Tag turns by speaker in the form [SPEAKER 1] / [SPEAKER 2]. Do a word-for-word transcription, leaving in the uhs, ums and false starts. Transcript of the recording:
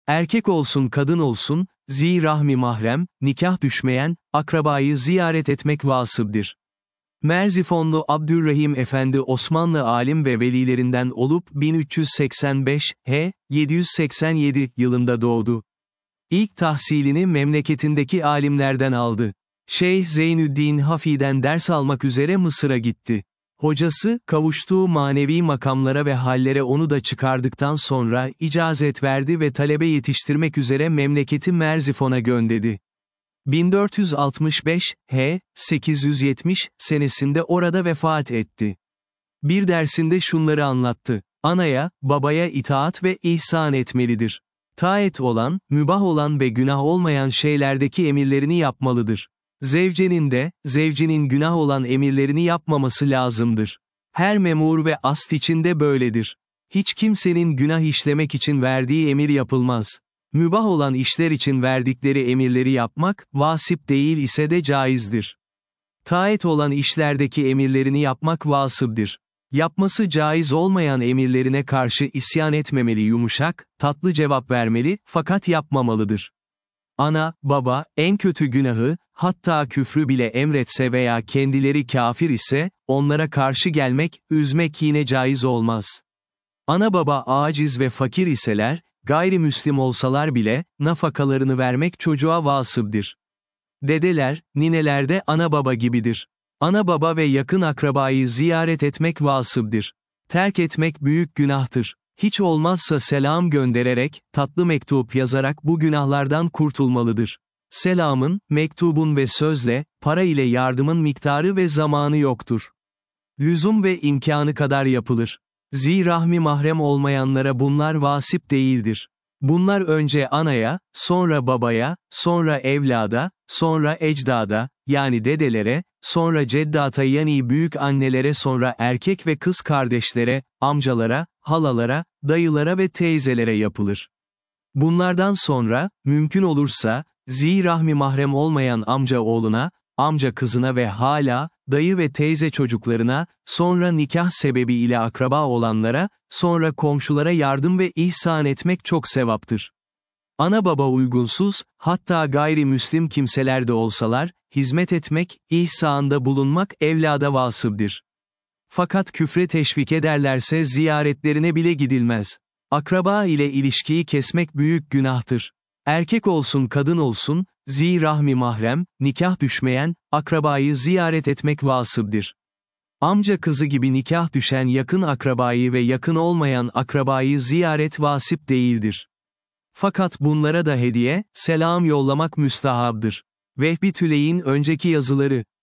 [SPEAKER 1] Erkek olsun kadın olsun, zi rahmi mahrem, nikah düşmeyen, akrabayı ziyaret etmek vasıbdır. Merzifonlu Abdülrahim Efendi Osmanlı alim ve velilerinden olup bin üç yüz seksen beş, H. yedi yüz seksen yedi yılında doğdu. İlk tahsilini memleketindeki alimlerden aldı. Şeyh Zeynüddin Hafi'den ders almak üzere Mısır'a gitti. Hocası, kavuştuğu manevi makamlara ve hallere onu da çıkardıktan sonra icazet verdi ve talebe yetiştirmek üzere memleketi Merzifon'a gönderdi. bin dört yüz altmış beş, H. sekiz yüz yetmiş, senesinde orada vefat etti. Bir dersinde şunları anlattı. Anaya, babaya itaat ve ihsan etmelidir. Taat olan, mübah olan ve günah olmayan şeylerdeki emirlerini yapmalıdır. Zevcenin de, zevcinin günah olan emirlerini yapmaması lazımdır. Her memur ve ast içinde böyledir. Hiç kimsenin günah işlemek için verdiği emir yapılmaz. Mübah olan işler için verdikleri emirleri yapmak, vasip değil ise de caizdir. Taat olan işlerdeki emirlerini yapmak vasıptır. Yapması caiz olmayan emirlerine karşı isyan etmemeli, yumuşak, tatlı cevap vermeli, fakat yapmamalıdır. Ana, baba, en kötü günahı, hatta küfrü bile emretse veya kendileri kafir ise, onlara karşı gelmek, üzmek yine caiz olmaz. Ana baba aciz ve fakir iseler, gayrimüslim olsalar bile, nafakalarını vermek çocuğa vasıptır. Dedeler, nineler de ana baba gibidir. Ana baba ve yakın akrabayı ziyaret etmek vasıptır. Terk etmek büyük günahtır. Hiç olmazsa selam göndererek, tatlı mektup yazarak bu günahlardan kurtulmalıdır. Selamın, mektubun ve sözle, para ile yardımın miktarı ve zamanı yoktur. Lüzum ve imkanı kadar yapılır. Zi rahmi mahrem olmayanlara bunlar vasip değildir. Bunlar önce anaya, sonra babaya, sonra evlada, sonra ecdada, yani dedelere, sonra ceddata yani büyük annelere, sonra erkek ve kız kardeşlere, amcalara, halalara, dayılara ve teyzelere yapılır. Bunlardan sonra, mümkün olursa, zi rahmi mahrem olmayan amca oğluna, amca kızına ve hala, dayı ve teyze çocuklarına, sonra nikah sebebiyle akraba olanlara, sonra komşulara yardım ve ihsan etmek çok sevaptır. Ana baba uygunsuz, hatta gayrimüslim kimseler de olsalar, hizmet etmek, ihsanda bulunmak evlada vasıptır. Fakat küfre teşvik ederlerse ziyaretlerine bile gidilmez. Akraba ile ilişkiyi kesmek büyük günahtır. Erkek olsun kadın olsun, zi rahmi mahrem, nikah düşmeyen, akrabayı ziyaret etmek vasıptır. Amca kızı gibi nikah düşen yakın akrabayı ve yakın olmayan akrabayı ziyaret vasip değildir. Fakat bunlara da hediye, selam yollamak müstahaptır. Vehbi Tüley'in önceki yazıları